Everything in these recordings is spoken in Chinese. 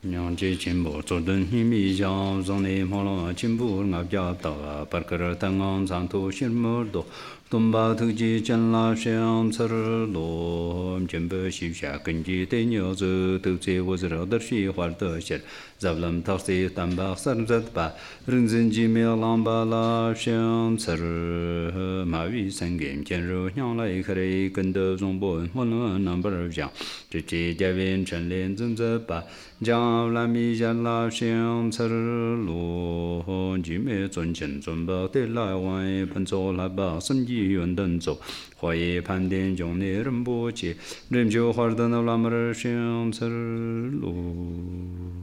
냥 제침보 조던 힘이 장성내 몰라 침부 납자다 버거를 당한 상토 실물도 돈바 특지 전라 샹처로 전부 시샤 근지 대녀즈 특지 워즈러더시 활더실 잡람 탁시 담바 서르zat바 른진지 메랑바라 샹처 마위 생겜 견로 향来可以跟的中波混number讲这这家园陈连真这把将来米家拉香车路几面尊前尊巴的来往喷走来把生意远等走华业盘点中的人不接人就花的那拉么儿香车路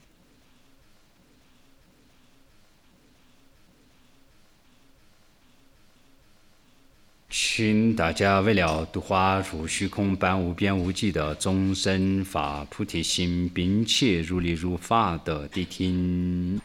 请大家为了度化如虚空般无边无际的众生发菩提心，并且如理如法的谛听。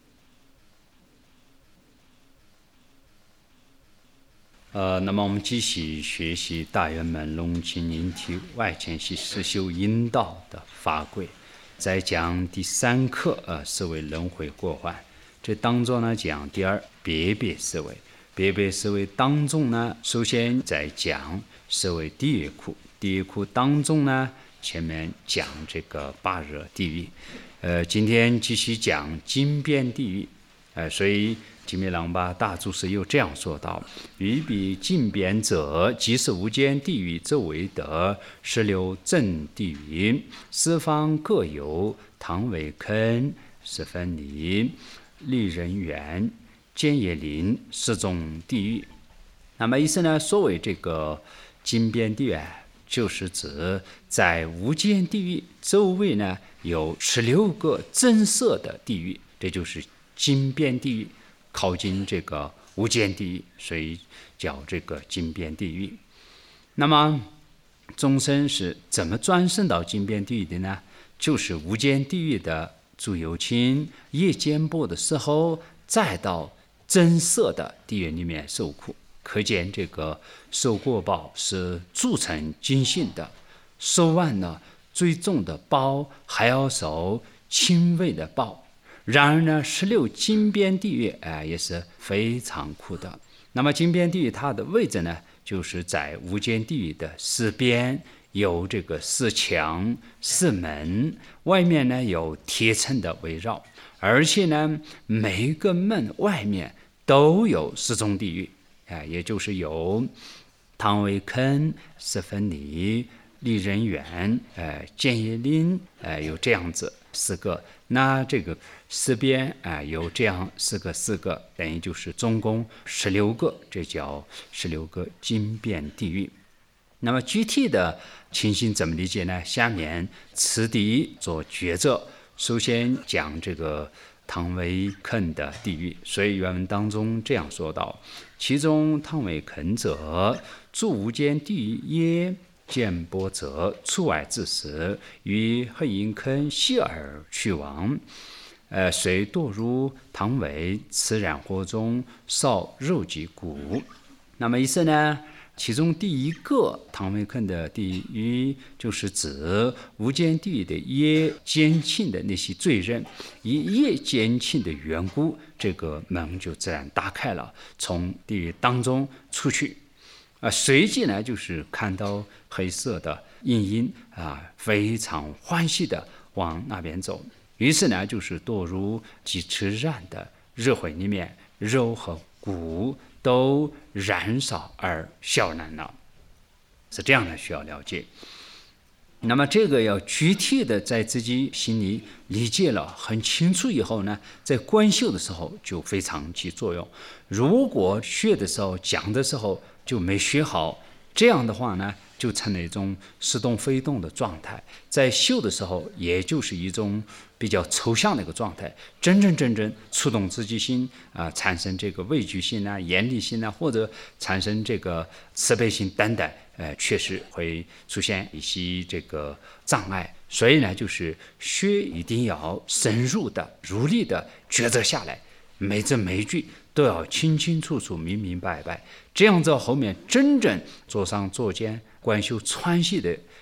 那么我们继续学习大圆满龙清引体外潜系实修引导的法轨，在讲第3课思维轮回过患，这当中呢讲第2别别思维。别别思维当中呢，首先在讲思维地狱苦，地狱苦当中呢，前面讲这个8热地狱，今天继续讲金边地狱，所以金密朗巴大注释又这样说道：于彼近边者，即是无间地狱周围的16正地狱，四方各有汤尾坑、十分离、利人园、尖野林4种地狱。那么意思呢，所谓这个金边地狱就是指在无间地狱周围呢有16个增色的地狱，这就是金边地狱，靠近这个无间地狱，所以叫这个金边地狱。那么众生是怎么转生到金边地狱的呢？就是无间地狱的诸有情夜间播的时候，再到增色的地狱里面受苦，可见这个受过报是铸成精信的，受完了最重的报，还要受轻微的报。然而呢，16金边地狱也是非常苦的。那么金边地狱它的位置呢，就是在无间地狱的4边有这个4墙4门，外面呢有铁层的围绕，而且呢每一个门外面都有4种地狱，也就是有汤尾坑、十分离、利人园、尖野林，有这样子4个。那这个4边有这样4个，等于就是总共16个，这叫16个金边地狱。那么具体的情形怎么理解呢？下面次第做抉择。首先讲这个汤尾坑的地狱，所以原文当中这样说道：其中汤尾坑者，诸无间地狱耶，见波者出外之时，于黑阴坑息而去亡，虽堕入汤尾，此然火中烧肉及骨。那么意思呢，其中第一个汤尾坑的地狱，就是指无间地狱的业减轻的那些罪人，以业减轻的缘故，这个门就自然打开了，从地狱当中出去。随即呢，就是看到黑色的阴影非常欢喜的往那边走。于是呢，就是堕入几尺燃的热火里面，肉和骨都燃烧而消燃了，是这样的，需要了解。那么这个要具体的在自己心里理解了很清楚以后呢，在观修的时候就非常起作用。如果学的时候讲的时候就没学好，这样的话呢，就成了一种似动非动的状态，在修的时候也就是一种比较抽象的一个状态。真正触动自己心产生这个畏惧心严厉心或者产生这个慈悲心等等，确实会出现一些这个障碍。所以呢，就是学一定要深入的如理的抉择下来，每字每句都要清清楚楚明明白白，这样子后面真正坐上坐间观修川系的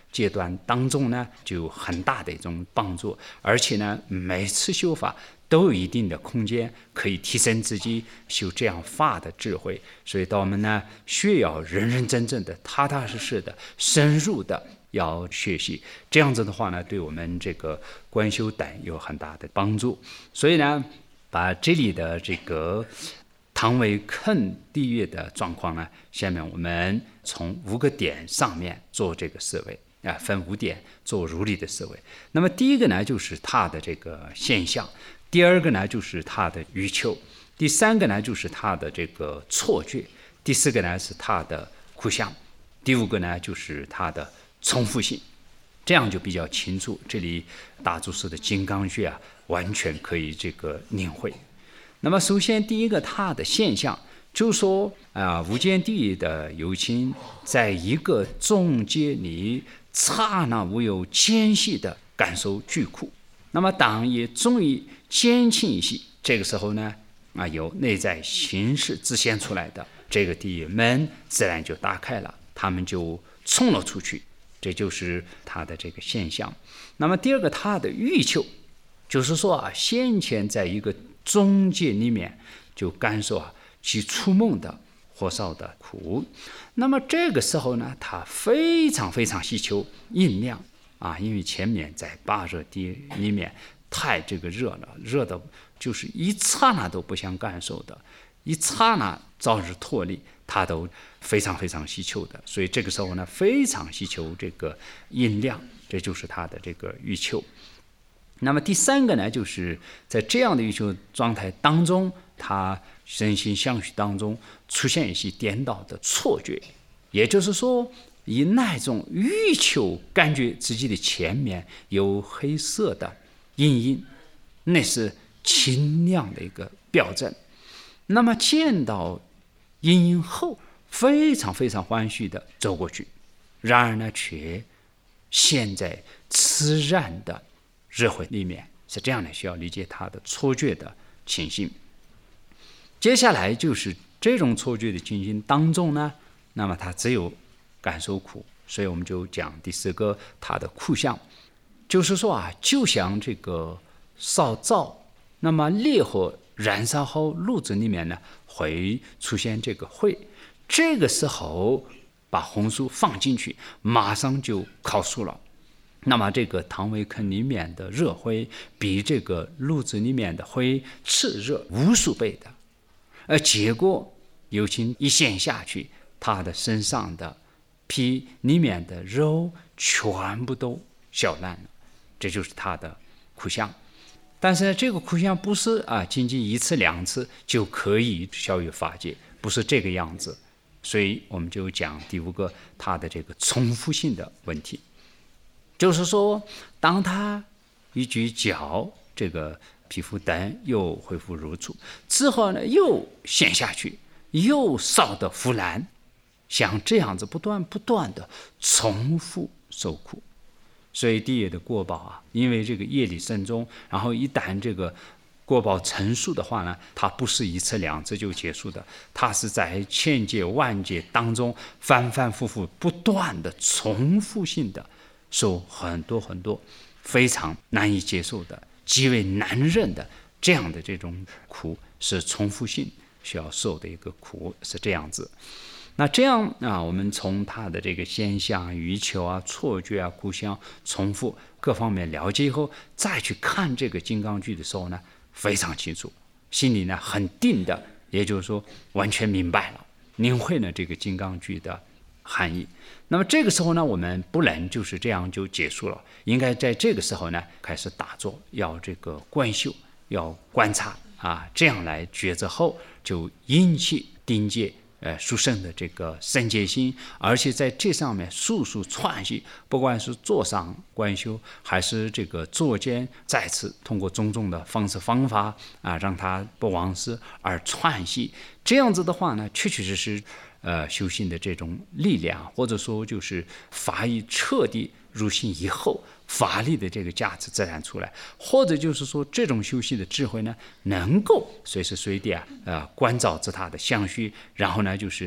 阶段当中呢，就有很大的一种帮助，而且呢，每次修法都有一定的空间可以提升自己修这样法的智慧。所以到我们呢，需要认认真真的、踏踏实实的、深入的要学习，这样子的话呢，对我们这个观修等有很大的帮助。所以呢，把这里的这个唐维坑地狱的状况呢，下面我们从5个点上面做这个思维啊，分5点做如理的思维。那么第一个呢，就是它的这个现象；第二个呢，就是它的欲求；第三个呢，就是它的这个错觉；第四个呢，是它的苦相；第5个呢，就是它的重复性。这样就比较清楚，这里大祖师的金刚诀啊，完全可以这个领会。那么首先第一个它的现象，就说无间地狱的有情在一个中间里刹那无有间隙的感受巨苦。那么当也终于减轻一些，这个时候呢，由内在形式自现出来的这个地狱门自然就打开了，他们就冲了出去，这就是它的这个现象。那么第二个它的欲求，就是说先前在一个中界里面就感受其触梦的火烧的苦。那么这个时候呢，他非常非常希求阴量因为前面在8热地里面太这个热了，热的就是一刹那都不想感受的，一刹那早日脱离，他都非常非常希求的。所以这个时候呢，非常希求这个阴量，这就是他的这个欲求。那么第三个呢，就是在这样的欲求状态当中，他身心相续当中出现一些颠倒的错觉，也就是说，以那种欲求感觉自己的前面有黑色的阴影，那是清亮的一个表征。那么见到阴影后，非常非常欢喜的走过去，然而呢，却陷在自然的热慧里面，是这样的，需要理解它的错觉的情形。接下来就是这种错觉的情形当中呢，那么它只有感受苦，所以我们就讲第4个它的苦相，就是说就像这个烧灶，那么烈火燃烧后炉子里面呢会出现这个灰，这个时候把红酥放进去，马上就烤熟了。那么这个唐维坑里面的热灰比这个炉子里面的灰炽热无数倍的，而结果有情一陷下去，他的身上的皮里面的肉全部都消烂了，这就是他的苦相。但是这个苦相不是仅仅1次2次就可以消于法界，不是这个样子。所以我们就讲第5个他的这个重复性的问题，就是说当他一举脚，这个皮肤灯又恢复如初之后呢，又陷下去，又烧得腐烂，像这样子不断的重复受苦。所以地狱的果报因为这个业力深重，然后一旦这个果报成熟的话呢，它不是1次2次就结束的，它是在千劫万劫当中反反复复不断的重复性的受很多很多非常难以接受的、极为难忍的这样的这种苦，是重复性需要受的一个苦，是这样子。那这样我们从它的这个现象、欲求错觉苦相、重复各方面了解以后，再去看这个金刚句的时候呢，非常清楚，心里呢很定的，也就是说完全明白了，领会了这个金刚句的含义。那么这个时候呢，我们不能就是这样就结束了，应该在这个时候呢开始打坐，要这个观修，要观察这样来觉知后，就引起定界殊胜的这个圣洁心，而且在这上面速速串习，不管是坐上观修，还是这个坐间再次通过种种的方式方法让它不忘失而串习，这样子的话呢，确确实实修行的这种力量，或者说就是法义彻底入心以后，法力的这个价值自然出来，或者就是说这种修习的智慧呢，能够随时随地关照着他的相续，然后呢就是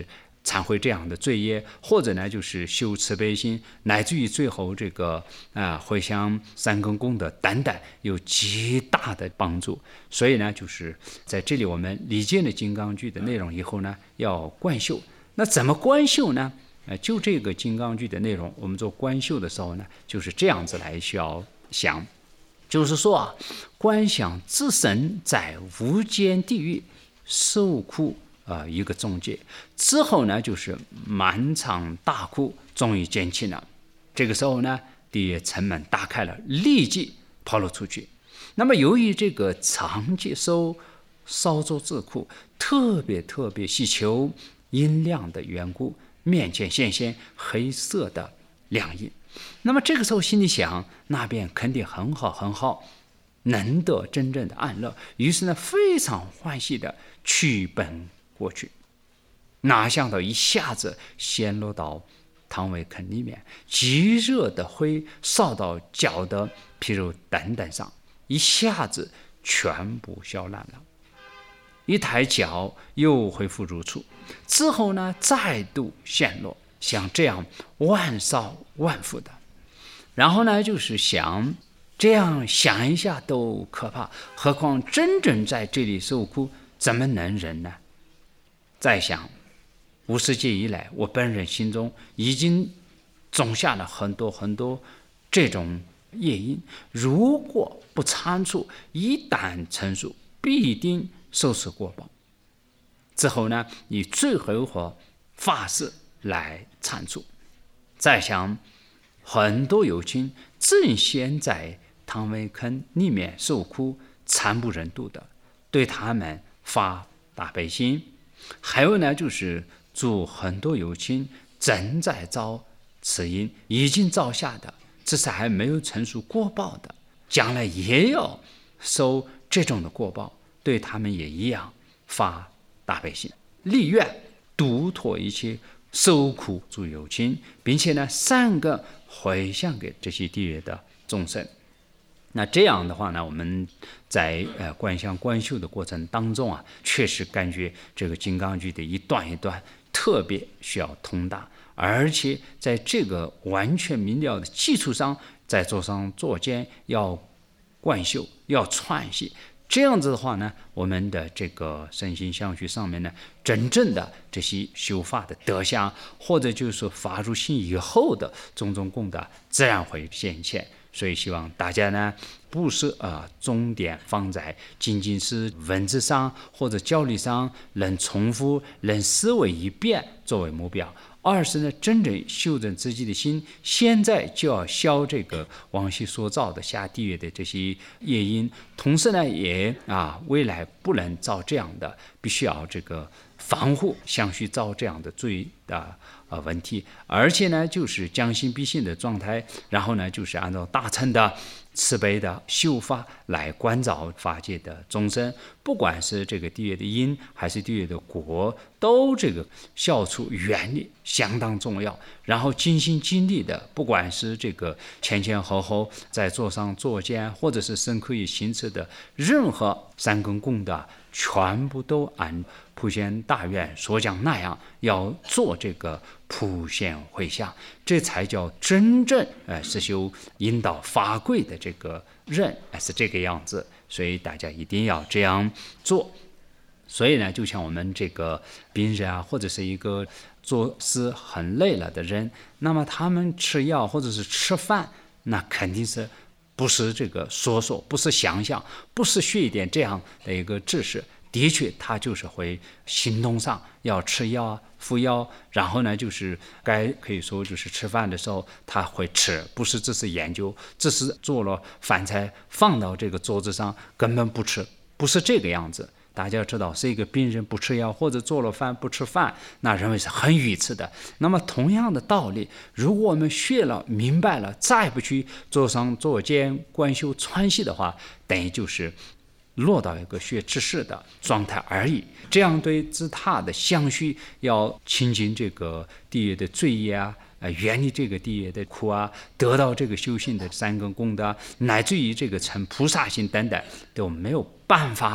忏悔这样的罪业，或者呢就是修慈悲心，乃至于最后这个回向三根功德等等，有极大的帮助。所以呢，就是在这里我们理解了金刚句的内容以后呢，要观修。那怎么观修呢？就这个金刚句的内容，我们做观修的时候呢，就是这样子来需要想，就是说观想自身在无间地狱受苦一个终结之后呢，就是满场大哭，终于减轻了。这个时候呢，地狱城门打开了，立即跑了出去。那么由于这个常接受烧灼之苦，特别希求阴亮的缘故，面前现黑色的亮印。那么这个时候心里想，那边肯定很好，能得真正的安乐。于是呢，非常欢喜的去奔过去，哪想到一下子陷落到汤唯坑里面，极热的灰烧到脚的皮肉等等上，一下子全部烧烂了。一抬脚又恢复如初，之后呢再度陷落，像这样万烧万复的。然后呢就是想，这样想一下都可怕，何况真正在这里受苦，怎么能忍呢？再想，无始劫以来，我本人心中已经种下了很多这种业因，如果不铲除，一旦成熟，必定受此过报。之后呢，以最后一个法事来铲除。再想，很多有情正陷在汤唯坑里面受苦，惨不忍睹的，对他们发大悲心。还有呢，就是祝很多有情正在遭此因，已经遭下的，只是还没有成熟过报的，将来也要受这种的过报，对他们也一样发大悲心，立愿度脱一切受苦诸有情，并且呢善根回向给这些地狱的众生。那这样的话呢，我们在观想观修的过程当中确实感觉这个金刚句的一段一段特别需要通达，而且在这个完全明了的基础上，在座上座间要观修，要串习。这样子的话呢，我们的这个身心相续上面呢，真正的这些修法的德相，或者就是说发入心以后的种种功德，自然会显现。所以希望大家呢，不是重点放在仅仅是文字上或者教理上能重复、能思维一遍作为目标，而是呢，真正修正自己的心，现在就要消这个往昔所造的下地狱的这些业因，同时呢，也未来不能造这样的，必须要这个防护相续造这样的罪的问题，而且呢，就是将心比心的状态，然后呢，就是按照大乘的慈悲的修法来关照法界的众生，不管是这个地狱的因还是地狱的果，都这个消除远离相当重要。然后尽心尽力的，不管是这个前后在座上座间，或者是身可以行持的任何三根功德，全部都按普贤大愿所讲那样，要做这个普贤回向，这才叫真正是修引导法贵的这个人，是这个样子。所以大家一定要这样做。所以呢，就像我们这个病人或者是一个做事很累了的人，那么他们吃药或者是吃饭，那肯定是不是这个说，不是想象，不是学一点这样的一个知识，的确他就是会行动上要吃药服药，然后呢就是可以说就是吃饭的时候他会吃，不是只是研究，只是做了饭菜放到这个桌子上根本不吃，不是这个样子。大家知道，是一个病人不吃药或者做了饭不吃饭，那认为是很愚痴的。那么同样的道理，如果我们学了明白了，再不去坐上坐间观修串习的话，等于就是落到一个学知识的状态而已。这样对自他的相续要亲近这个地狱的罪业远离这个地狱的苦得到这个修行的三根功德，乃至于这个成菩萨心等等，都没有办法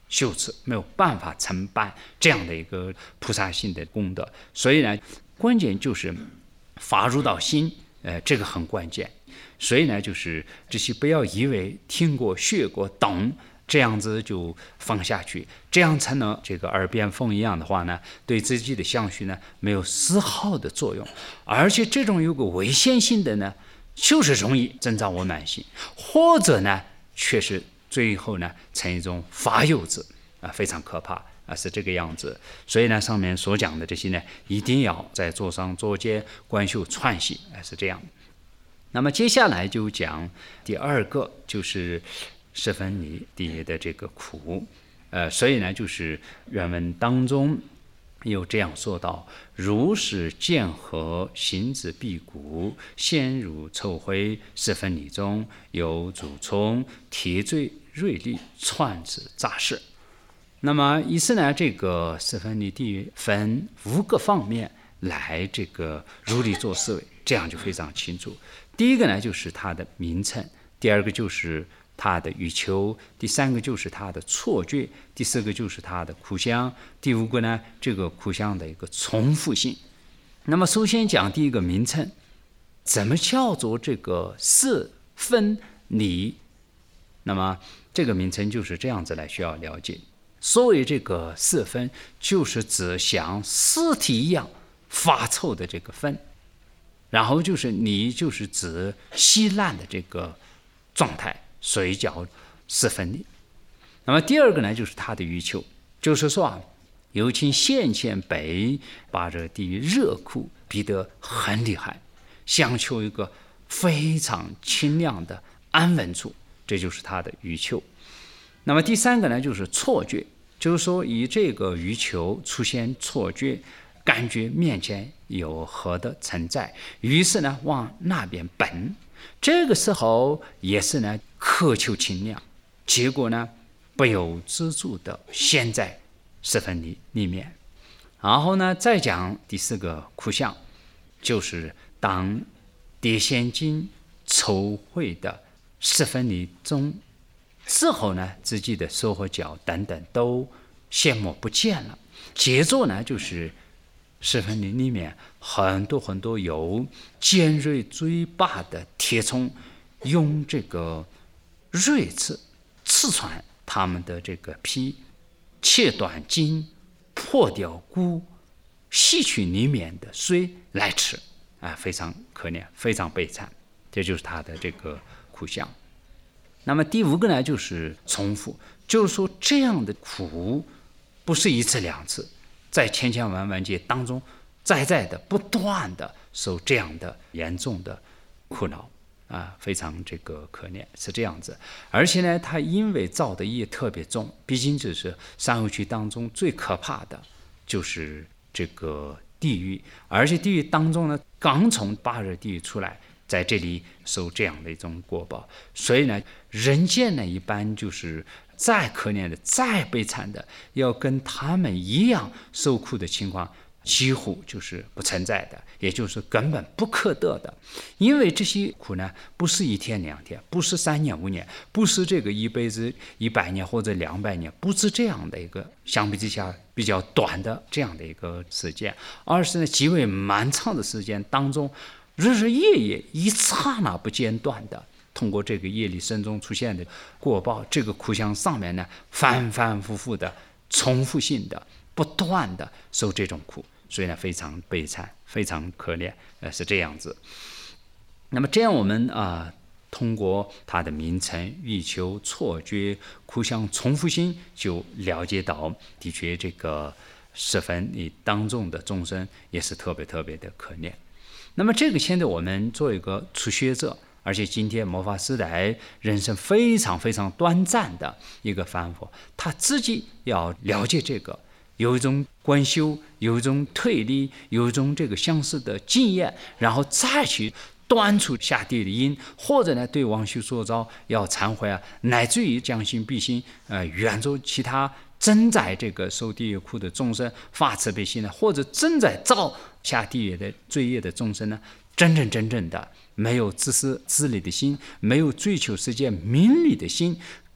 修持，没有办法承办这样的一个菩萨性的功德。所以呢，关键就是法入到心，这个很关键。所以呢，就是这些不要以为听过、学过、懂，这样子就放下去，这样才能这个耳边风一样的话呢，对自己的相续呢没有丝毫的作用。而且这种有个危险性的呢，就是容易增长我慢性，或者呢，却是最后呢成一种法有子非常可怕是这个样子。所以呢，上面所讲的这些呢，一定要在座上座间观修串习是这样。那么接下来就讲第二个，就是十分离地的这个苦。所以呢，就是原文当中有这样说到：如是见河行之辟谷，陷入臭灰，十分离中有主冲，铁坠锐利，串之杂事。那么意思呢，这个十分离地分5个方面来这个如理做思维，这样就非常清楚。第一个呢，就是它的名称；第二个就是它的欲求；第三个就是它的错觉；第四个就是它的苦相；第5个呢，这个苦相的一个重复性。那么首先讲第一个名称，怎么叫做这个四分离？那么这个名称就是这样子来需要了解。所谓这个四分，就是指像尸体一样发臭的这个分，然后就是你就是指稀烂的这个状态，所以叫四分离。那么第二个呢，就是它的欲求，就是说有情先前被把这地狱热苦逼得很厉害，想求一个非常清凉的安稳处，这就是它的欲求。那么第三个呢，就是错觉，就是说以这个欲求出现错觉，感觉面前有河的存在，于是呢往那边奔，这个时候也是呢渴求清凉，结果呢不由自主的陷在十分离里面。然后呢再讲第四个苦相，就是当碟仙经抽会的十分离中之后呢，自己的手和脚等等都消磨不见了，接着呢就是十分离里面很多有尖锐嘴巴的铁虫，用这个锐刺刺穿他们的这个皮，切断筋，破掉骨，吸取里面的水来吃非常可怜，非常悲惨，这就是他的这个苦相。那么第5个呢，就是重复，就是说这样的苦不是一次两次，在千千万万劫当中在的不断的受这样的严重的苦恼非常这个可怜，是这样子。而且呢，他因为造的业特别重，毕竟这是三恶趣当中最可怕的就是这个地狱，而且地狱当中呢，刚从8热地狱出来，在这里受这样的一种果报。所以呢，人间呢一般就是再可怜的、再悲惨的，要跟他们一样受苦的情况几乎就是不存在的，也就是根本不可得的。因为这些苦呢，不是1天2天，不是3年5年，不是这个一辈子100年或者200年，不是这样的一个相比之下比较短的这样的一个时间，而是呢极为漫长的时间当中，日日夜夜一刹那不间断的，通过这个业力身中出现的果报，这个苦相上面呢，反反复复的、重复性的、不断的受这种苦，所以呢非常悲惨，非常可怜，是这样子。那么这样我们通过它的名称、欲求、错觉、苦相、重复性，就了解到，的确这个十分离当中的众生也是特别的可怜。那么这个现在我们做一个初学者，而且今天末法时代人生非常短暂的一个凡夫，他自己要了解这个，有一种观修，有一种推理，有一种这个相似的经验，然后再去断除下地的因，或者呢对往昔所造要忏悔乃至于将心比心，远走其他正在这个受地狱苦的众生发慈悲心呢，或者正在造下地狱的罪业的众生呢，真正的没有自私自利的心，没有追求世界名利的心，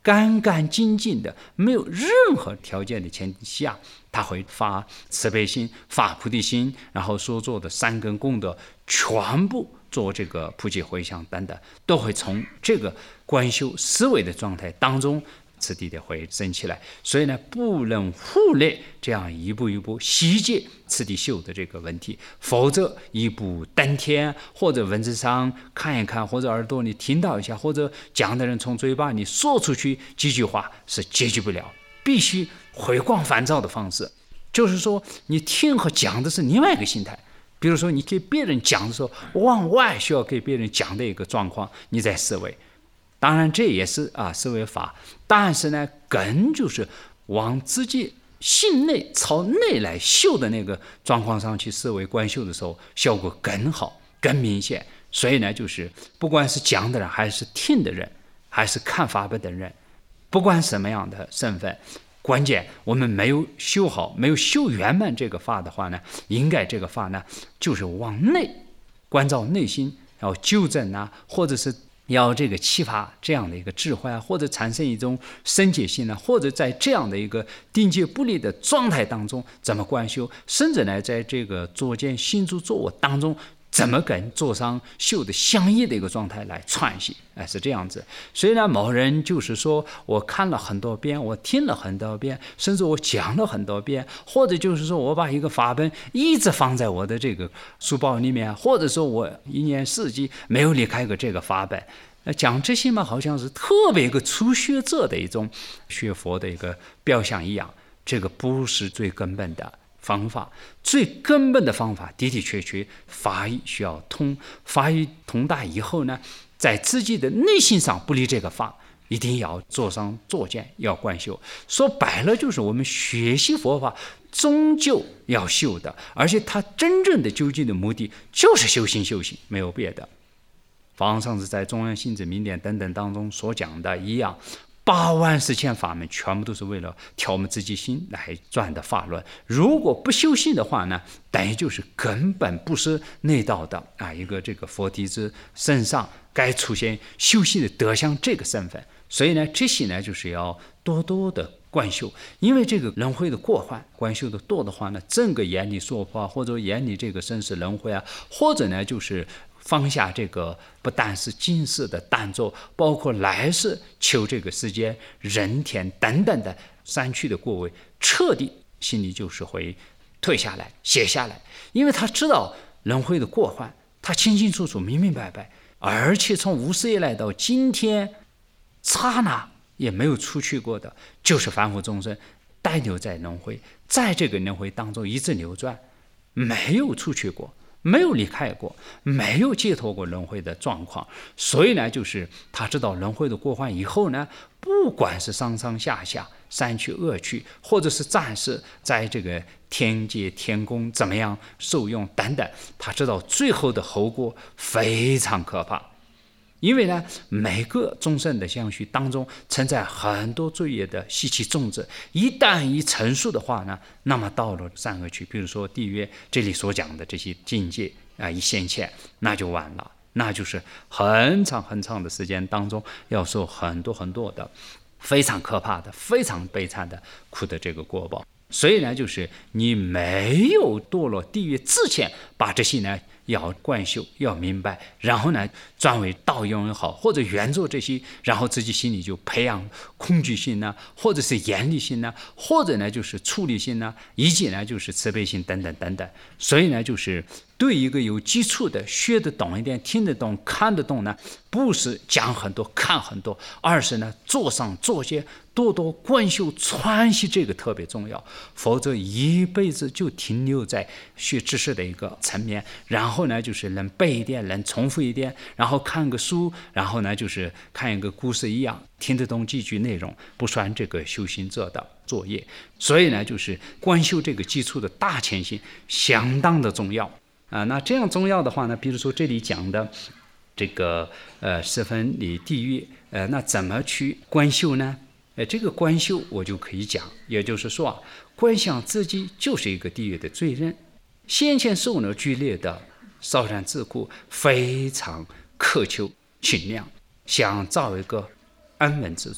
干干净净的，没有任何条件的前提下，他会发慈悲心，发菩提心，然后所做的三根功德全部做这个普济回向等等，都会从这个观修思维的状态当中次第的会升起来。所以呢，不能忽略这样一步一步细节次第修的这个问题，否则一步登天，或者文字上看一看，或者耳朵里听到一下，或者讲的人从嘴巴里说出去几句话是解决不了，必须回光返照的方式。就是说你听和讲的是另外一个心态。比如说你给别人讲的时候，往外需要给别人讲的一个状况，你在思维，当然这也是思维法，但是呢，根就是往自己心内朝内来修的那个状况上去思维观修的时候，效果更好更明显。所以呢，就是不管是讲的人，还是听的人，还是看法本的人，不管什么样的身份，关键我们没有修好，没有修圆满这个法的话呢，应该这个法呢，就是往内关照内心，要纠正或者是要这个启发这样的一个智慧或者产生一种深解性或者在这样的一个定界不离的状态当中怎么观修，甚至呢，在这个作见心住作我当中，怎么跟座上修的相应的一个状态来串系，是这样子。所以呢，某人就是说我看了很多遍，我听了很多遍，甚至我讲了很多遍，或者就是说我把一个法本一直放在我的这个书包里面，或者说我一年四季没有离开过这个法本。讲这些嘛，好像是特别一个初学者的一种学佛的一个表象一样，这个不是最根本的方法。最根本的方法的的确确法义需要通，法义通达以后呢，在自己的内心上不离这个法，一定要做上作见，要观修。说白了就是我们学习佛法终究要修的，而且它真正的究竟的目的就是修行，没有别的。法王上次在中央心智明典等等当中所讲的一样，8万4千法门全部都是为了调我们自己心来转的法论。如果不修行的话呢，等于就是根本不是内道的一个这个佛弟子身上该出现修行的德相这个身份。所以呢，这些呢就是要多多的观修，因为这个轮回的过患，观修的多的话呢，整个眼里说法，或者眼里这个生死轮回或者呢就是放下这个不但是今世的当作，包括来世求这个世间人天等等的三趣的过位，彻底心里就是会退下来写下来。因为他知道轮回的过患，他清清楚楚明明白白，而且从无始以来到今天刹那也没有出去过的，就是凡夫众生呆留在轮回，在这个轮回当中一直流转，没有出去过，没有离开过，没有解脱过轮回的状况。所以呢，就是他知道轮回的过患以后呢，不管是上上下下善趣恶趣，或者是暂时在这个天界天宫怎么样受用等等，他知道最后的后果非常可怕。因为呢，每个众生的相续当中存在很多罪业的习气种子，一旦一成熟的话呢，那么到了善恶趣，比如说地狱这里所讲的这些境界一现前，那就完了，那就是很长很长的时间当中要受很多很多的非常可怕的、非常悲惨的苦的这个果报。所以呢，就是你没有堕落地狱之前，把这些呢要观修，要明白，然后呢转为道用也好，或者原作这些，然后自己心里就培养恐惧心呢，或者是严厉心呢，或者呢就是处理心呢，以及呢就是慈悲心等等等等。所以呢，就是对一个有基础的学得懂一点、听得懂、看得懂呢，不是讲很多看很多，而是呢做上做些多多观修传习，这个特别重要。否则一辈子就停留在学知识的一个层面，然后呢就是能背一点，能重复一点，然后看个书，然后呢就是看一个故事一样，听得懂几句内容，不算这个修行者的作业。所以呢，就是观修这个基础的大前行相当的重要那这样重要的话呢，比如说这里讲的这个十分离地狱那怎么去观修呢？这个观修我就可以讲，也就是说观想自己就是一个地狱的罪人，先前受了剧烈的烧山自苦，非常渴求清凉，想造一个安稳之处。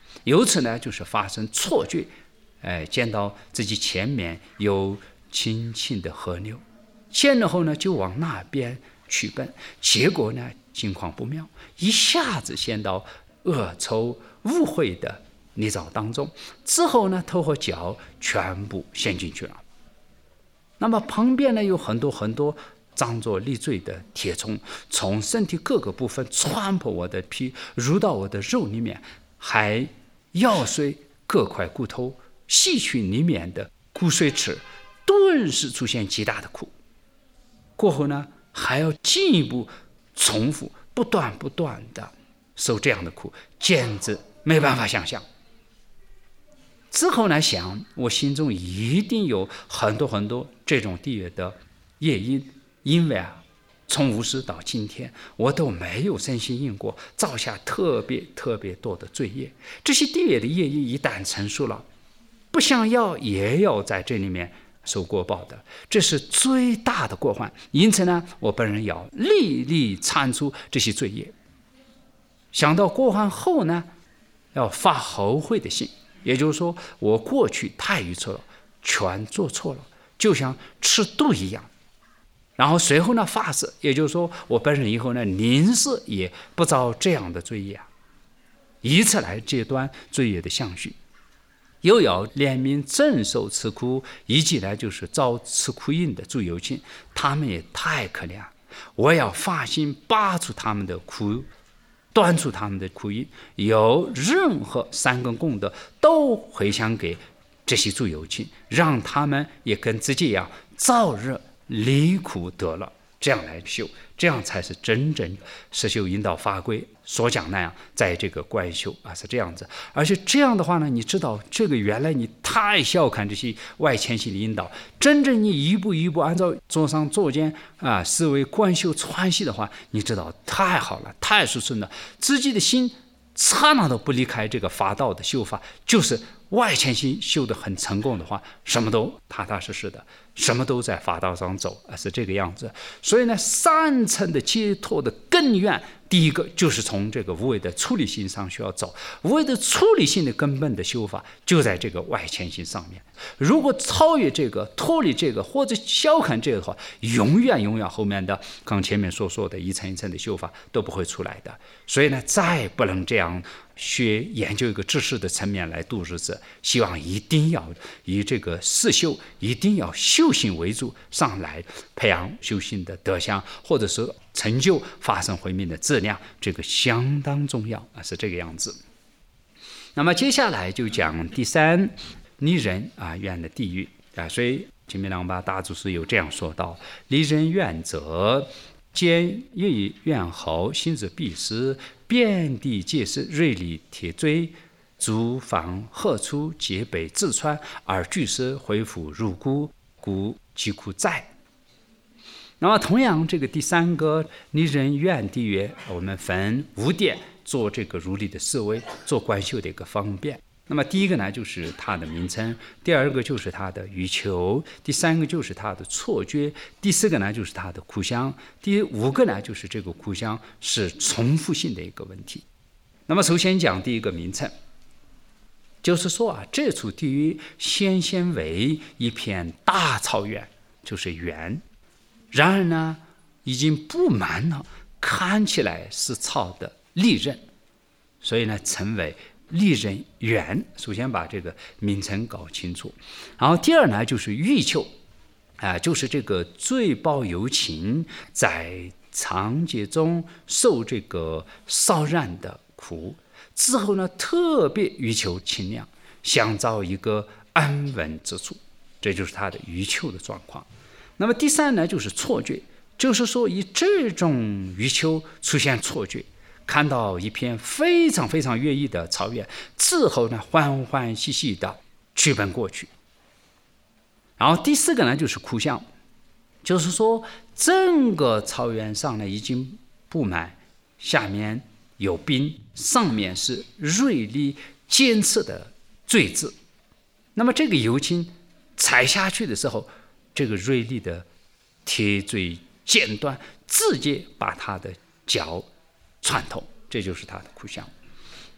由此呢就是发生错觉，见到自己前面有清清的河流，见了后呢就往那边去奔，结果呢情况不妙，一下子陷到恶臭污秽的泥沼当中，之后呢头和脚全部陷进去了。那么旁边呢有很多很多张作利罪的铁虫，从身体各个部分穿破我的皮，入到我的肉里面，还咬碎各块骨头，吸取里面的骨髓齿，顿时出现极大的苦。过后呢还要进一步重复，不断的受这样的苦，简直没办法想象。之后呢想，我心中一定有很多很多这种地狱的业因，因为从无始到今天我都没有身心因过，造下特别多的罪业。这些地狱的业因一旦成熟了，不想要也要在这里面受过报的，这是最大的过患。因此呢我本人要历历铲除这些罪业。想到过患后呢，要发后悔的心，也就是说我过去太愚蠢了，全做错了，就像吃毒一样。然后随后呢发誓，也就是说我本人以后呢宁死也不造这样的罪业，以此来截断罪业的相续。又要怜悯正受此苦，以及呢就是遭此苦因的诸有情，他们也太可怜，我要发心拔除他们的苦，断除他们的苦因，有任何善根功德都回向给这些诸有情，让他们也跟自己一样早日离苦得乐，这样来修，这样才是真正实修引导法规所讲那样，在这个观修是这样子。而且这样的话呢，你知道这个原来你太小看这些外牵系的引导，真正你一步一步按照座上座间思维观修传习的话，你知道太好了，太殊胜了，自己的心刹那都不离开这个法道的修法，就是外牵系修得很成功的话，什么都踏踏实实的，什么都在法道上走，是这个样子。所以呢三层的解脱的根源，第一个就是从这个无为的处理性上需要走，无为的处理性的根本的修法就在这个外牵性上面。如果超越这个，脱离这个，或者小看这个的话，永远后面的刚前面所说的一层一层的修法都不会出来的。所以呢再不能这样研究一个知识的层面来度日子，希望一定要以这个四修，一定要修行为主，上来培养修行的德相，或者是成就发生慧命的质量，这个相当重要是这个样子。那么接下来就讲第三，离人愿的地狱所以金明郎巴大祖师有这样说道：离人愿者，见欲愿后，心之必失，遍地皆是锐利铁锥，诸房何处皆被自穿，而俱是恢复入骨，故其苦在。那么同样这个第三个离人愿地狱，我们分5点做这个如理的思维，做观修的一个方便。那么第一个呢就是它的名称，第二个就是它的欲求，第三个就是它的错觉，第四个呢就是它的苦相，第5个呢就是这个苦相是重复性的一个问题。那么首先讲第一个名称，就是说这处地狱先为一片大草原，就是原，然而呢已经布满了看起来是草的利刃，所以呢称为利刃原。首先把这个名称搞清楚。然后第二呢就是欲求就是这个罪报有情，在长劫中受这个烧燃的苦之后呢，特别欲求清凉，想找一个安稳之处，这就是他的欲求的状况。那么第三呢就是错觉，就是说以这种欲求出现错觉，看到一片非常悦意的草原之后呢，欢欢喜喜的去奔过去。然后第四个呢就是苦相，就是说整个草原上呢已经布满，下面有冰，上面是锐利尖刺的锥子。那么这个油青踩下去的时候，这个锐利的铁锥尖端直接把他的脚穿透，这就是他的苦相。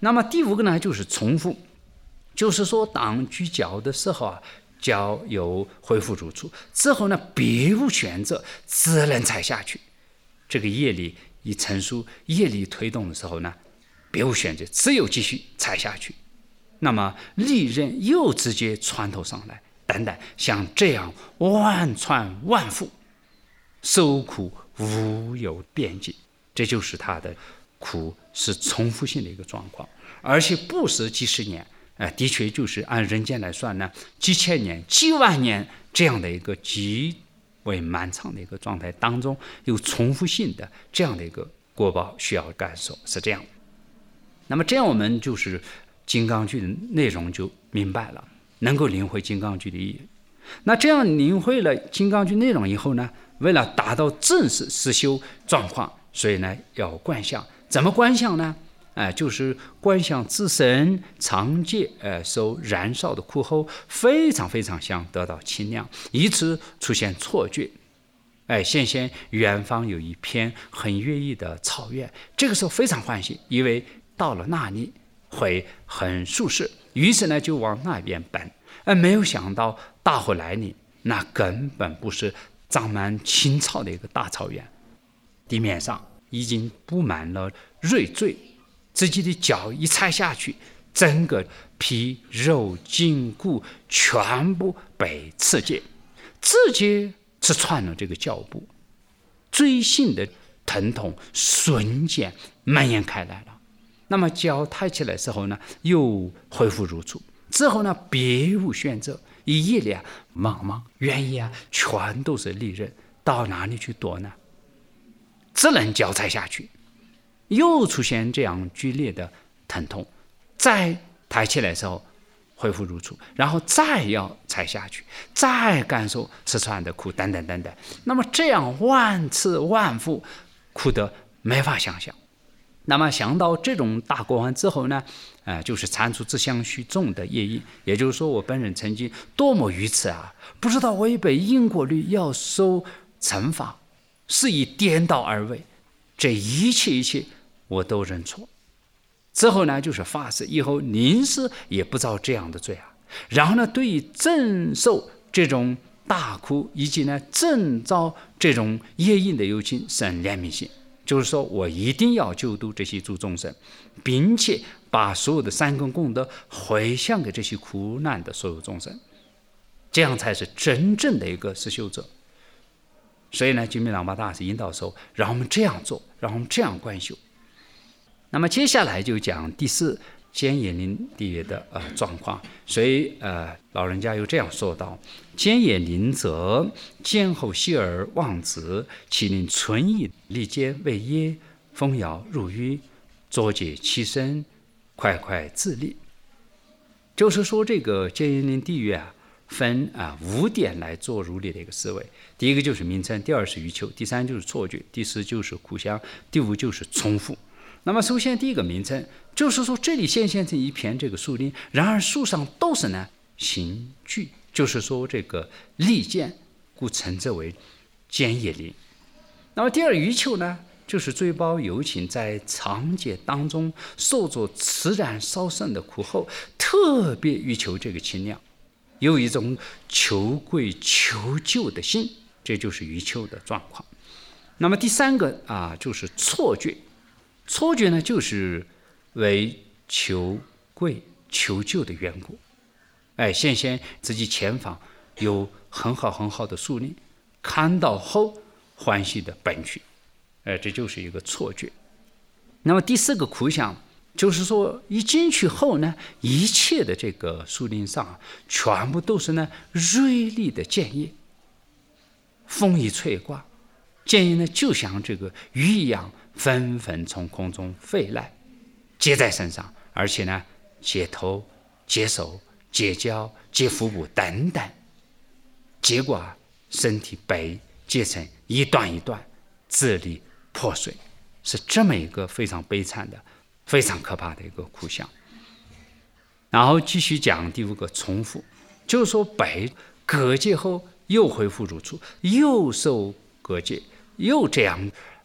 那么第五个呢，就是重复，就是说当锯脚的时候啊，脚又恢复如初，之后呢，别无选择，只能踩下去。这个业力一成熟，业力推动的时候呢，别无选择，只有继续踩下去。那么利刃又直接穿透上来，等等，像这样万穿万复，受苦无有边际。这就是它的苦是重复性的一个状况，而且不是几十年，的确就是按人间来算呢，几千年、几万年这样的一个极为漫长的一个状态当中，有重复性的这样的一个果报需要感受，是这样。那么这样我们就是金刚句的内容就明白了，能够领会金刚句的意义。那这样领会了金刚句内容以后呢，为了达到正式实修状况，所以呢要观想。怎么观想呢？就是观想自身常界受燃烧的苦后，非常非常想得到清凉，以此出现错觉。现远方有一片很悦意的草原，这个时候非常欢喜，以为到了那里会很舒适，于是呢就往那边奔。没有想到大火来临，那根本不是长满青草的一个大草原，地面上已经布满了锐坠，自己的脚一踩下去，整个皮肉筋骨全部被刺激，直接刺穿了这个脚部，锥性的疼痛瞬间蔓延开来了。那么脚抬起来的时候呢，又恢复如初，之后呢别无选择，一夜里茫茫原野全都是利刃，到哪里去躲呢？只能脚踩下去，又出现这样剧烈的疼痛，再抬起来的时候恢复如初，然后再要踩下去，再感受刺穿的苦，等等等等。那么这样万次万复，苦得没法想象。那么想到这种大过患之后呢，就是蟾蜍之相续重的业因，也就是说我本人曾经多么愚痴啊，不知道违背因果律要受惩罚，是以颠倒而为，这一切我都认错。之后呢，就是发誓以后临死也不造这样的罪啊。然后呢，对于正受这种大苦以及呢正遭这种业因的有情生怜悯心，就是说我一定要救度这些诸众生，并且把所有的三根功德回向给这些苦难的所有众生，这样才是真正的一个实修者。所以呢，金明喇嘛大师引导说，让我们这样做，让我们这样观修。那么接下来就讲第四坚也林地狱的状况。所以老人家又这样说道：坚也林则坚后息而忘子，其令存以利坚为耶，风摇入狱，作解其身，快快自立。就是说这个坚也林地狱分5点来做如理的一个思维。第一个就是名称，第二是欲求，第三就是错觉，第四就是苦相，第五就是重复。那么首先第一个名称，就是说这里现成一片这个树林，然而树上都是呢刑具，就是说这个利剑，故称之为坚也林。那么第二欲求呢，就是追褒有情在长劫当中受着慈然烧圣的苦后，特别欲求这个清凉，有一种求贵求救的心，这就是欲求的状况。那么第三个就是错觉。错觉呢，就是为求贵求救的缘故。先自己前方有很好的树林，看到后欢喜的奔去，这就是一个错觉。那么第四个苦相，就是说一进去后呢，一切的这个树林上全部都是呢锐利的剑叶，风一吹刮，剑叶呢就像这个鱼一样，纷纷从空中飞来，接在身上，而且呢接头接手接脚接腹部等等，结果身体被截成一段一段，支离破碎，是这么一个非常悲惨的非常可怕的一个苦相。然后继续讲第五个重复，就是说被割戒后又恢复如初，又受割戒，又这样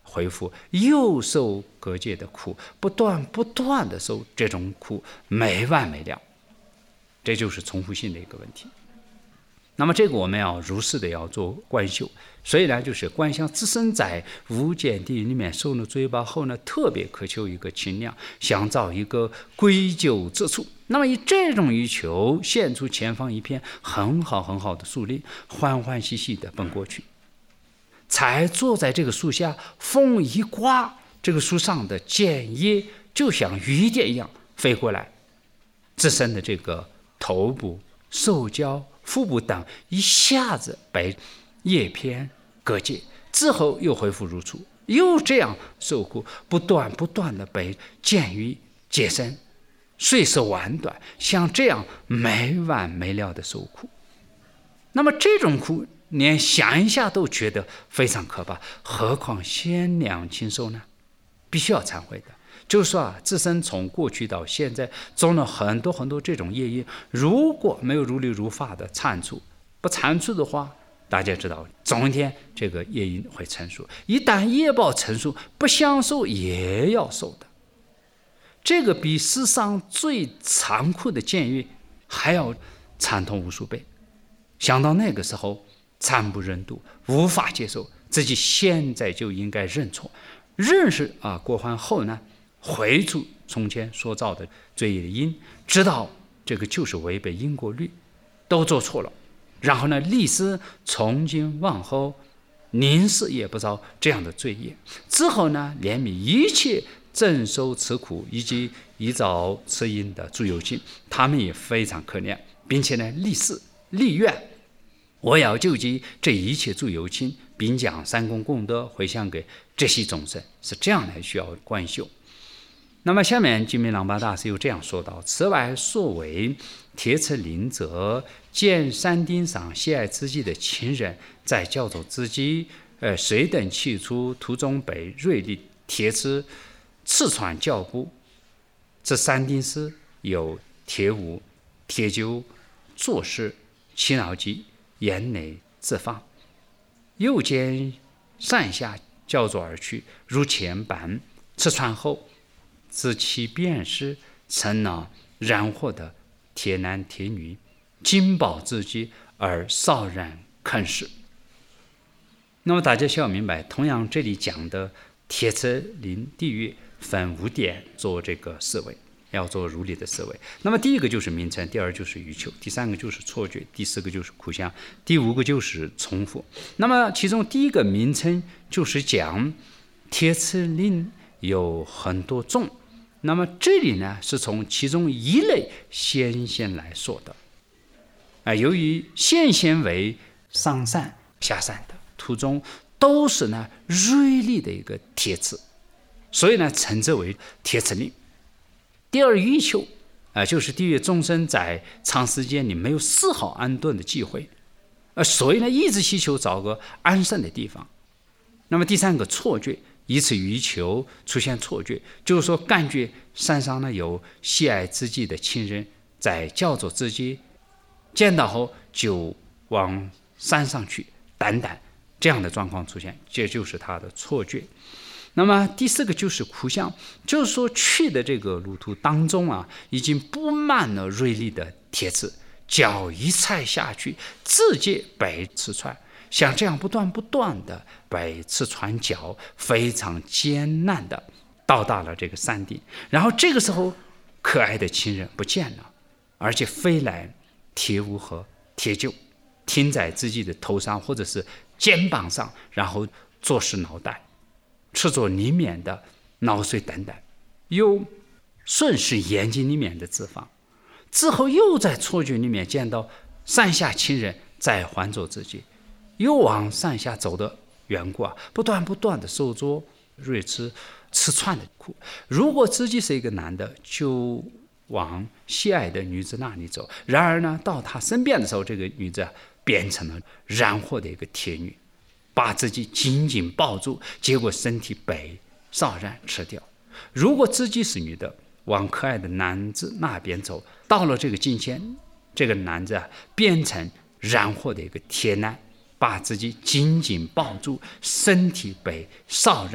恢复，又受各界的苦，不断的受这种苦，没完没了。这就是重复性的一个问题。那么这个我们要如实的要做观修，所以呢，就是观想自身在无间地狱里面受了罪报后呢，特别渴求一个清凉，想找一个归咎之处。那么以这种欲求，现出前方一片很好的树林，欢欢喜喜的奔过去。才坐在这个树下，风一刮，这个树上的剑叶就像雨点一样飞过来，自身的这个头部、手脚、腹部等一下子被叶片割截，之后又恢复如初，又这样受苦，不断的被剑雨截身，岁时晚短，像这样没完没了的受苦。那么这种苦连想一下都觉得非常可怕，何况限量禽兽呢？必须要忏悔的。就是说自身从过去到现在种了很多这种业因，如果没有如理如法的铲除，不铲除的话，大家知道总一天这个业因会成熟，一旦业报成熟，不想受也要受的。这个比世上最残酷的监狱还要惨痛无数倍。想到那个时候惨不忍睹，无法接受，自己现在就应该认错，认识过患后呢，回除从前所造的罪业的因，知道这个就是违背因果律，都做错了，然后呢，立誓从今往后宁死也不造这样的罪业。之后呢，怜悯一切正受此苦以及依照此因的诸有情，他们也非常可怜，并且呢，立誓立愿，我要救济这一切诸有情，并将三公功德回向给这些众生，是这样来需要观修。那么下面金明朗巴大师又这样说道：此外所谓铁齿灵者，见山顶上喜爱自己的亲人在教导自己，谁等起初途中被锐利铁齿刺穿脚部，这山顶时有铁物、铁臼、坐石、气脑机、眼内自放，右肩上下交错而去，如前般刺穿后，自其便是成了燃火的铁男铁女，惊爆自己而烧然啃食。那么大家需要明白，同样这里讲的铁齿灵地狱分5点做这个思维，要做如理的思维。那么第一个就是名称，第二就是欲求，第三个就是错觉，第四个就是苦相，第5个就是重复。那么其中第一个名称就是讲铁齿灵有很多种，那么这里呢是从其中一类先来说的。由于先为上善下善的途中都是呢锐利的一个铁齿，所以呢称之为铁齿灵。第二欲求就是地狱众生在长时间里没有丝毫安顿的机会，所以呢一直希求找个安身的地方。那么第三个错觉，以此欲求出现错觉，就是说感觉山上呢有喜爱自己的亲人在叫做自己，见到后就往山上去等，这样的状况出现，这就是他的错觉。那么第4个就是苦相，就是说去的这个路途当中已经布满了锐利的铁齿，脚一踩下去，直接被刺穿，像这样不断的被刺穿脚，非常艰难的到达了这个山顶。然后这个时候可爱的亲人不见了，而且飞来铁物和铁臼停在自己的头上或者是肩膀上，然后坐实脑袋，吃着里面的脑髓等，又顺势眼睛里面的脂肪，之后又在错觉里面见到山下亲人在唤作自己，又往山下走的缘故不断的受着锐刺刺穿的苦。如果自己是一个男的，就往喜爱的女子那里走，然而呢到他身边的时候，这个女子变成了燃火的一个铁女，把自己紧紧抱住，结果身体被烧燃吃掉。如果自己是女的，往可爱的男子那边走，到了这个境界，这个男子变成燃火的一个铁男，把自己紧紧抱住，身体被烧燃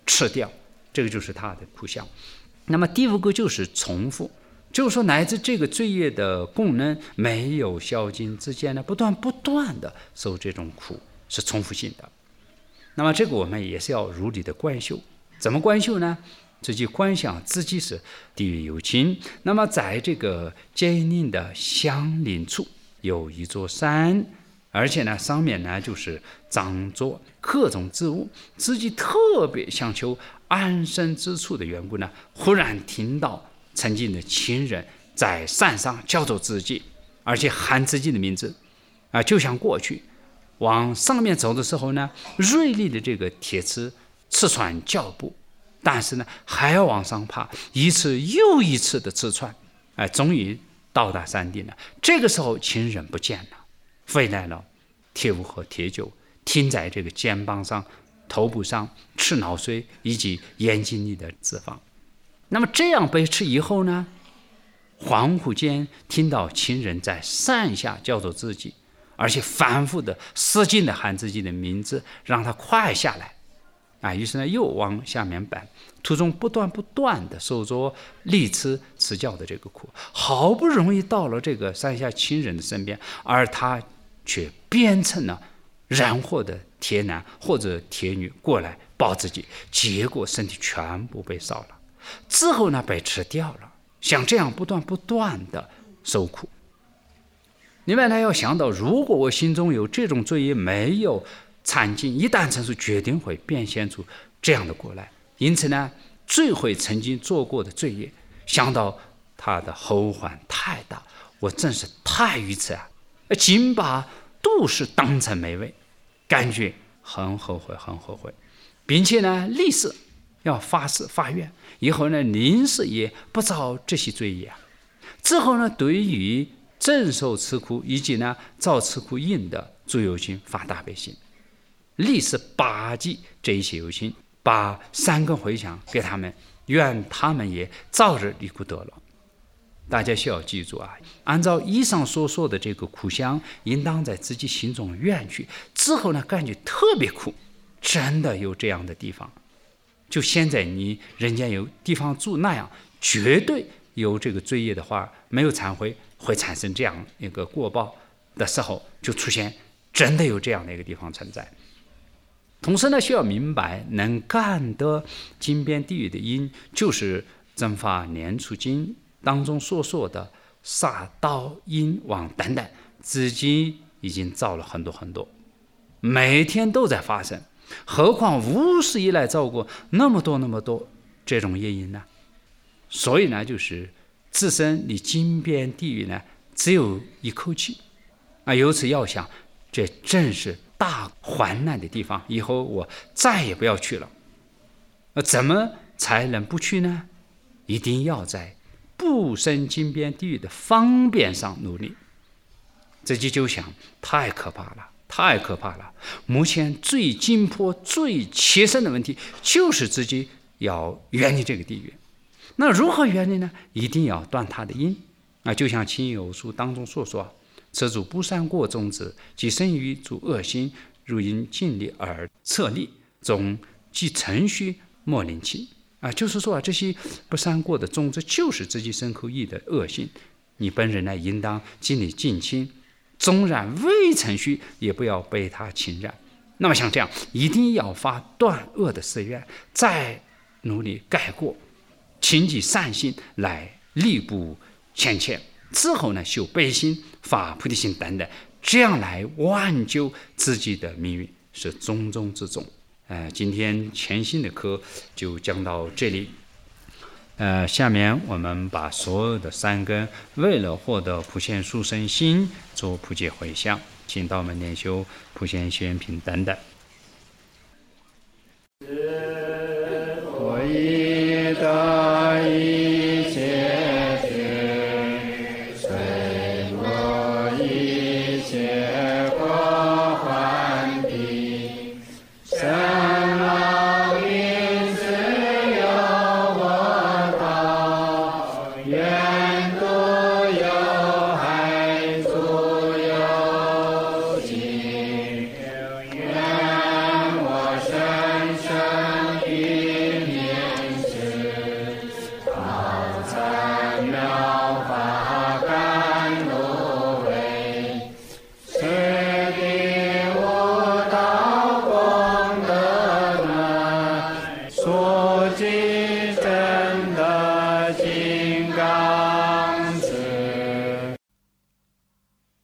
吃掉，这个就是他的苦相。那么第5个就是重复，就是说乃至这个罪业的功能没有消尽之间呢，不断的受这种苦，是重复性的。那么这个我们也是要如理的观修。怎么观修呢？自己观想自己是地狱有情，那么在这个坚定的相邻处有一座山，而且呢上面呢就是长着各种植物，自己特别想求安身之处的缘故呢，忽然听到曾经的亲人在山上叫做自己，而且喊自己的名字就想过去。往上面走的时候呢，锐利的这个铁刺刺穿脚步，但是呢还要往上爬，一次又一次的刺穿，终于到达山顶了。这个时候亲人不见了，飞来了铁五和铁九，停在这个肩膀上、头部上、赤脑髓以及眼睛里的脂肪。那么这样被吃以后呢，恍惚间听到亲人在山下叫做自己，而且反复的使劲的喊自己的名字，让他快下来于是呢又往下面搬，途中不断的受着利刺刺教的这个苦，好不容易到了这个山下亲人的身边，而他却变成了燃火的铁男或者铁女过来抱自己，结果身体全部被烧了，之后呢被吃掉了。像这样不断的受苦。另外呢，要想到如果我心中有这种罪业没有参尽，一旦成熟，决定会变现出这样的果来。因此呢，罪会曾经做过的罪业，想到它的后患太大，我真是太愚痴竟把度世当成美味，感觉很后悔，并且呢立誓要发誓发愿，以后呢临死也不造这些罪业之后呢，对于正受此苦以及呢造此苦因的诸有情发大悲心，立誓巴济这一切有情，把3根回向给他们，愿他们也早日离苦得乐。大家需要记住按照以上所说的这个苦相，应当在自己心中愿去，之后呢感觉特别苦。真的有这样的地方，就现在你人间有地方住那样，绝对有这个罪业的话，没有忏悔会产生这样一个过报的时候，就出现真的有这样的一个地方存在。同时呢，需要明白能干得金边地狱的因，就是正法念处经当中所说的杀盗淫妄等等，自己已经造了很多，每天都在发生，何况无始以来造过那么多这种业因呢？所以呢，就是自身离金边地狱呢只有一口气由此要想，这正是大患难的地方，以后我再也不要去了。怎么才能不去呢？一定要在不生金边地狱的方便上努力。自己就想，太可怕了，目前最紧迫最切身的问题就是自己要远离这个地狱。那如何远离呢？一定要断它的因就像亲友书当中所说，此诸不善过种子，即生于诸恶心，如因尽力而策立，总即程序莫令弃就是说这些不善过的种子就是自己身口意的恶心，你本人呢应当尽力尽清，纵然未程序也不要被它侵染。那么像这样一定要发断恶的誓愿，再努力改过，勤积善心来力补欠欠，之后呢修悲心发菩提心等等，这样来挽救自己的命运，是重中之重。今天全新的课就讲到这里。下面我们把所有的3根为了获得普贤殊胜心做普皆回向，请到我们念修普贤行愿品等等。